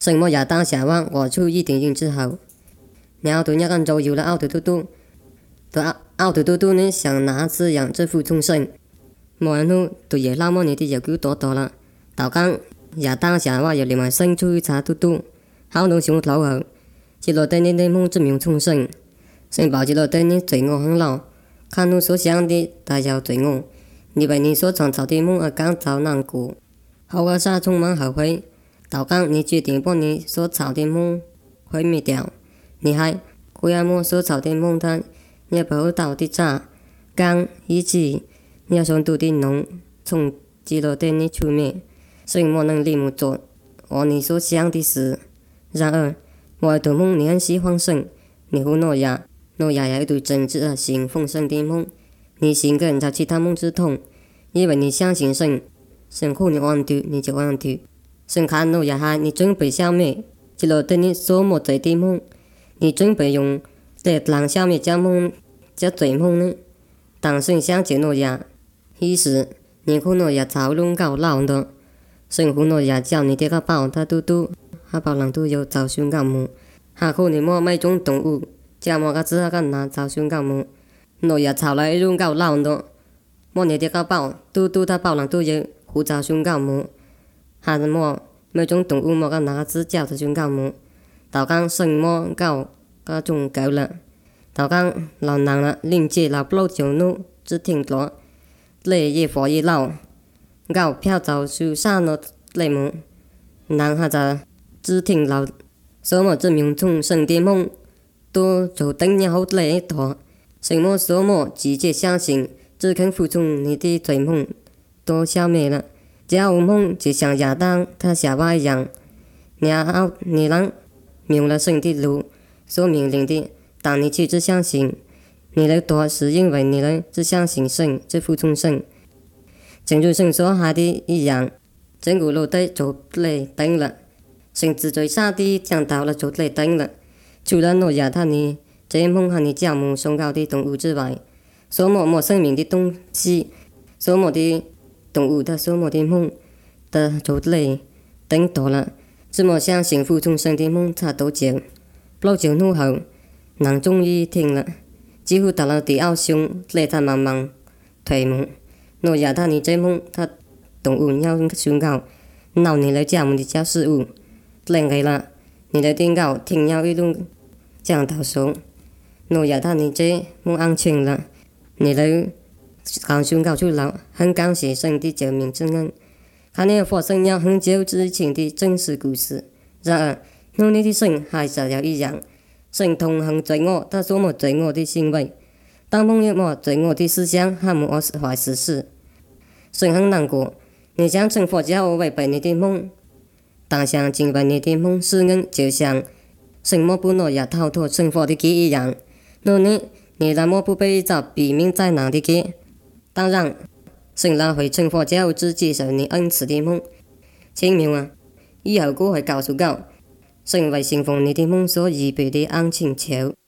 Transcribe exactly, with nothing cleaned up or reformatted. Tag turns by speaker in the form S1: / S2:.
S1: 什么也当下望我出一点点之后，然后对一根就搖了凹头嘟嘟，对凹凹头嘟嘟呢想拿滋养这副众生，冇人都对嘢撈麼你啲又叫多多啦，頭間也當下話又另外生出茶嘟嘟，好到上頭後，只落對你啲夢證明眾生，生保只落對你罪惡很老，看你所想的大有罪惡，你為你所創造的夢而感到難過，後個殺充滿後悔。頭間你決定把你所造的夢毀滅掉，你還會讓我所造的夢它也不到的渣，剛以致你要想讀的濃，從只落對你出滅，所以我能立木做我你所想的事。然而，我的夢你很喜歡生，你和諾亞，諾亞有一對真摯而幸豐盛的夢，你信個人在其他夢之痛，因為你相信神，神和你安度，你就安度。神看諾亞害你準備消滅，只落對你所沒罪的夢，你準備用力量消滅這夢，這罪夢呢？當神想起諾亞，於是你和諾亞吵攏搞鬧的，神和諾亞叫你這個寶他嘟嘟，他寶人都有找尋搞母，他和你摸每種動物，這麼個子個拿找尋搞母，諾亞吵來攏搞鬧的，摸你這個寶嘟嘟他寶人都有互找尋搞母。下日麼每種動物麼個拿子教就宣告麼，頭間神麼教個種狗啦，頭間老人啦，另借老不老酒怒只聽咗，累夜火一鬧，狗飄走樹山咯累麼，人下就只聽老，什麼證明眾生的夢，都就等你好累多，什麼什麼直接相信，只肯服從你的罪夢，都消滅了。只要無夢就像亞當他下巴一樣，然後你能明了神的路所命令的，當你去只相信，你的多是因為你能只相信神，只服從神。正如神所下的一樣，整個路都就嚟等了，神自最下的講到了就嚟等了。除了諾亞他你這夢和你教母崇高的動物之外，所沒沒生命的東西，所沒的動物的所沒的夢的就嚟等到了，只麼相信服從神的夢他都接，不久怒後，人終於聽了，幾乎到了第二凶，嚟他茫茫退夢。諾亞他你這夢他動物要宣告，鬧你來教母的教事物，嚟給了你的定告聽要一路講到手，諾亞他你這夢安全了，你來剛宣告出來，很感謝神的救命之恩，看你發生了很久之前的真實故事。然而，努力的神還是有一樣，神同行罪惡，他所沒罪惡的行為，當碰有沒罪惡的思想和沒壞事事，神很難過。你想成佛之後違背你的夢，當想敬拜你的夢施恩，就像什麼不諾亞逃脫成佛的劫一樣。努力，你那麼不被遭避免災難的劫？當然，神拉回成佛之後只接受你恩賜的夢。清明啊，以後我會告訴告，神為信奉你的夢所預備的安請求。